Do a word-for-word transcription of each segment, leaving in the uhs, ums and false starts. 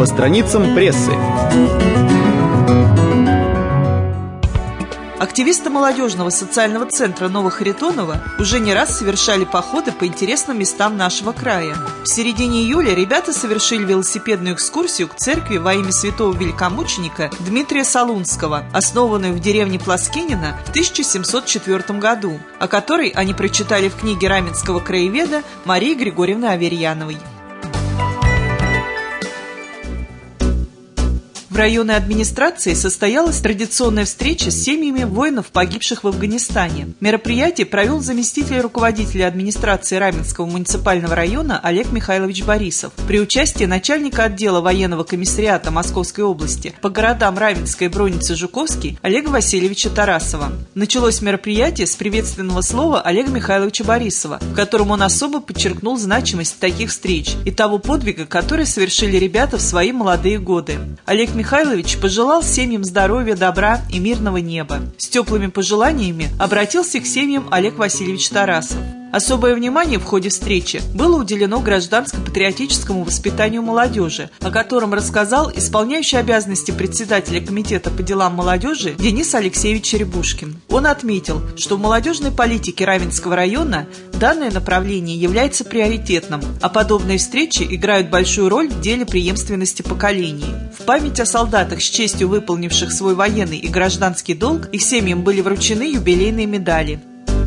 по страницам прессы. Активисты молодежного социального центра Новохаритонова уже не раз совершали походы по интересным местам нашего края. В середине июля ребята совершили велосипедную экскурсию к церкви во имя святого великомученика Дмитрия Солунского, основанную в деревне Плоскинино в тысяча семьсот четвёртом году, о которой они прочитали в книге раменского краеведа Марии Григорьевны Аверьяновой. В районной администрации состоялась традиционная встреча с семьями воинов, погибших в Афганистане. Мероприятие провел заместитель руководителя администрации Раменского муниципального района Олег Михайлович Борисов при участии начальника отдела военного комиссариата Московской области по городам Раменской, Бронницы, Жуковский Олега Васильевича Тарасова. Началось мероприятие с приветственного слова Олега Михайловича Борисова, в котором он особо подчеркнул значимость таких встреч и того подвига, который совершили ребята в свои молодые годы. Олег Михайлович пожелал семьям здоровья, добра и мирного неба. С теплыми пожеланиями обратился к семьям Олег Васильевич Тарасов. Особое внимание в ходе встречи было уделено гражданско-патриотическому воспитанию молодежи, о котором рассказал исполняющий обязанности председателя комитета по делам молодежи Денис Алексеевич Черебушкин. Он отметил, что в молодежной политике Раменского района данное направление является приоритетным, а подобные встречи играют большую роль в деле преемственности поколений. В память о солдатах, с честью выполнивших свой военный и гражданский долг, их семьям были вручены юбилейные медали.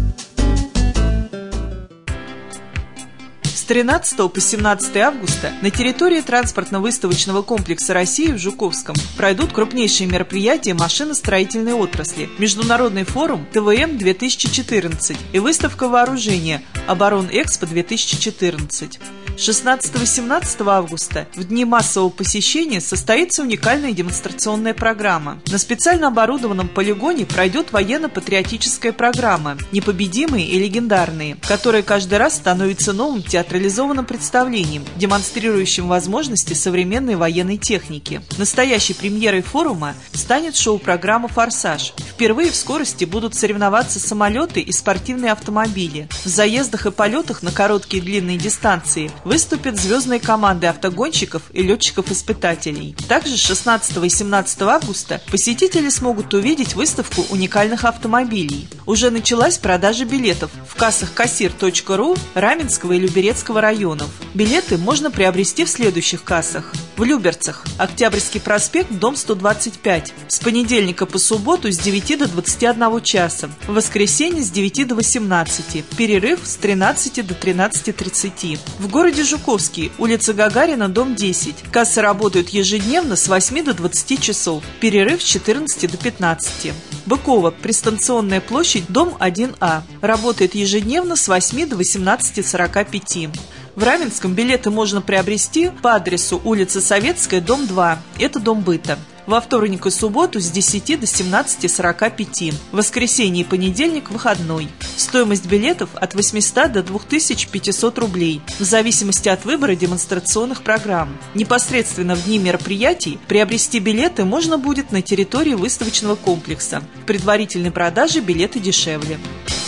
С тринадцатого по семнадцатое августа на территории транспортно-выставочного комплекса России в Жуковском пройдут крупнейшие мероприятия машиностроительной отрасли, Международный форум тэ вэ эм две тысячи четырнадцать и выставка вооружения Оборонэкспо-две тысячи четырнадцать. шестнадцатого-семнадцатого августа в дни массового посещения состоится уникальная демонстрационная программа. На специально оборудованном полигоне пройдет военно-патриотическая программа «Непобедимые и легендарные», которая каждый раз становится новым театрализованным представлением, демонстрирующим возможности современной военной техники. Настоящей премьерой форума станет шоу-программа «Форсаж». Впервые в скорости будут соревноваться самолеты и спортивные автомобили. В заездах и полетах на короткие и длинные дистанции выступят звездные команды автогонщиков и летчиков-испытателей. Также с шестнадцатого и семнадцатого августа посетители смогут увидеть выставку уникальных автомобилей. Уже началась продажа билетов в кассах кассир точка ру Раменского и Люберецкого районов. Билеты можно приобрести в следующих кассах. В Люберцах – Октябрьский проспект, дом сто двадцать пять. С понедельника по субботу с девяти до двадцати одного часа. В воскресенье с девяти до восемнадцати. Перерыв с тринадцати до тринадцати тридцати. В городе Жуковский, улица Гагарина, дом десять. Кассы работают ежедневно с восьми до двадцати часов. Перерыв с четырнадцати до пятнадцати. Быково, пристанционная площадь, дом один А. Работает ежедневно с восьми до восемнадцати сорока пяти. В Раменском билеты можно приобрести по адресу улица Советская, дом два. Это дом быта. Во вторник и субботу с десяти до семнадцати сорока пяти. В воскресенье и понедельник выходной. Стоимость билетов от восьмисот до двух тысяч пятисот рублей, в зависимости от выбора демонстрационных программ. Непосредственно в дни мероприятий приобрести билеты можно будет на территории выставочного комплекса. В предварительной продаже билеты дешевле.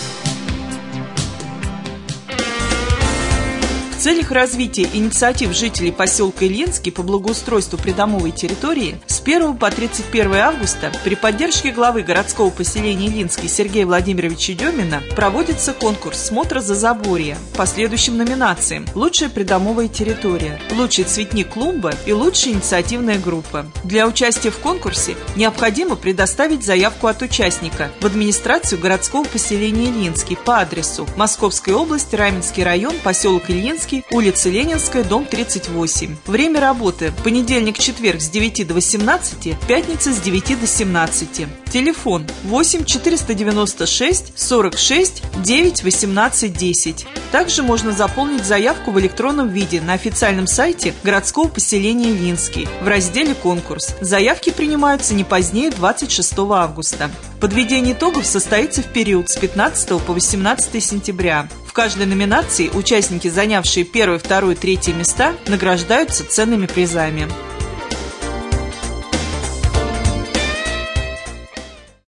В целях развития инициатив жителей поселка Ильинский по благоустройству придомовой территории с первого по тридцать первое августа при поддержке главы городского поселения Ильинский Сергея Владимировича Демина проводится конкурс «Смотра за заборье» по следующим номинациям: «Лучшая придомовая территория», «Лучший цветник клумба» и «Лучшая инициативная группа». Для участия в конкурсе необходимо предоставить заявку от участника в администрацию городского поселения Ильинский по адресу: Московская область, Раменский район, поселок Ильинский, улица Ленинская, дом тридцать восемь. Время работы: понедельник-четверг с девяти до восемнадцати, пятница с девяти до семнадцати. Телефон восемь четыреста девяносто шесть сорок шесть девять восемнадцать десять. Также можно заполнить заявку в электронном виде на официальном сайте городского поселения Ильинский в разделе «Конкурс». Заявки принимаются не позднее двадцать шестого августа. Подведение итогов состоится в период с пятнадцатого по восемнадцатое сентября. В каждой номинации участники, занявшие первое, второе, третье места, награждаются ценными призами.